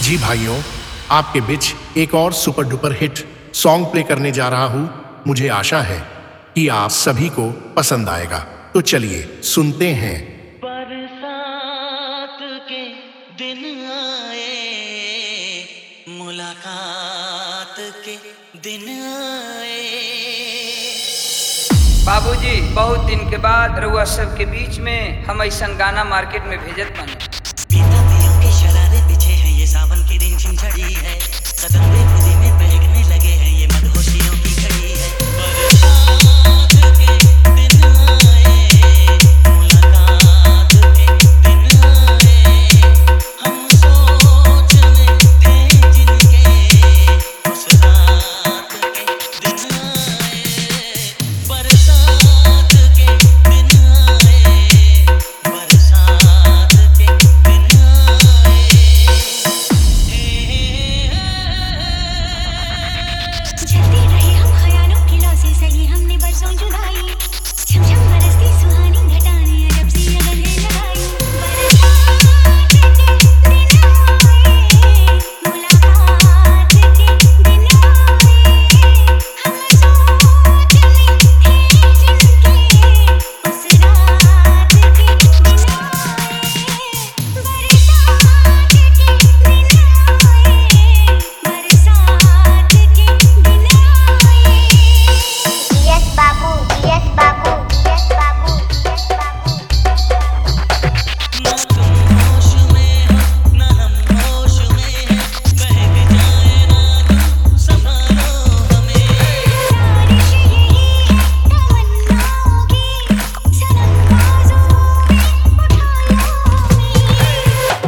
जी भाइयों, आपके बीच एक और super duper hit song play करने जा रहा हूँ। मुझे आशा है कि आप सभी को पसंद आएगा। तो चलिए सुनते हैं। बरसात के दिन आए, मुलाकात के दिन आए। बाबूजी, बहुत दिन के बाद रउआ सब के बीच में हम ऐसा गाना मार्केट में भेजत बानी। पीतापियों के शरारे पीछे हैं, ये सावन की रिमझिम झड़ी है। कदम बेखुदी में बहकने लगे हैं, ये मदहोशियों की घड़ी है। बरसात के दिन आए, मुलाकात के दिन आए। हम सोचने थे जिनके, उस रात के दिन आए। बरसात के दिन आए, बरसात के दिन आए। चलते रहे हम ख्यालों की लौ से सही हमने बरसों जुदाई, झमझम बरसती सुहानी घटाने अजब सी लगन है लगाई। बरसात के दिन आए, मुलाकात के दिन आए। हम सोचने थे जिनके, उस रात के दिन आए। बरसात के दिन आए, बरसात के दिन आए। Yes Babu, yes Babu, yes Babu, yes Babu. ना तुम होश में हो, ना हम होश में हैं। बहक जाए ना तुम, संभालो हमें। बारिश यही है तमन्नाओं की, सनम बाजुओं में उठा लो हमें।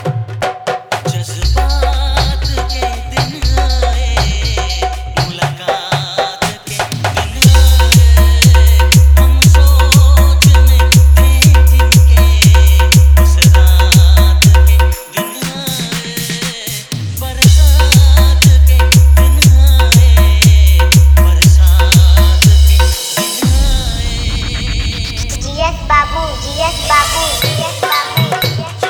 जज्बात के दिन आए, मुलाकात के दिन आए। हम सोचने थे जिनके, उस रात के दिन आए। बरसात के दिन आए, बरसात के दिन आए। Yes Babu, yes Babu, yes Babu, yes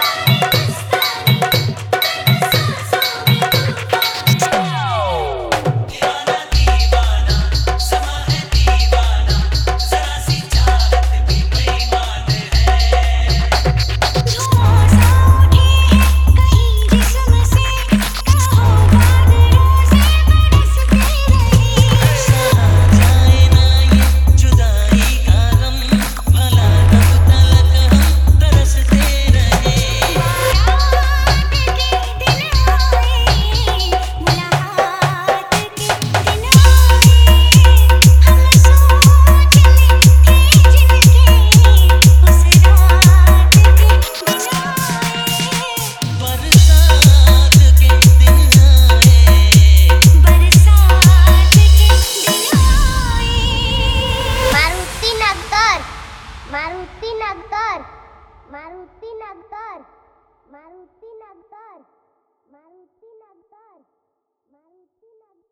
दीवाना दीवाना समा है, दीवाना जरा सी चाहत भी बेईमान है। धुआं सा उठे हैं कहीं जिस्म से, कहो बादलों से बरसते रहे। सहा जाए ना ये जुदाई का गम, भला कब तलक हम तरसते रहे। बारात के दिन आए, मुलाकात के दिन आए। हम सोचने थे जिनके, उस रात के दिन आए। बरसात के दिन आए, बरसात के दिन आए। मारुति नगर, मारुति नगर, मारुति नगर, मारुति नगर, मारुति नगर, मारुति नगर।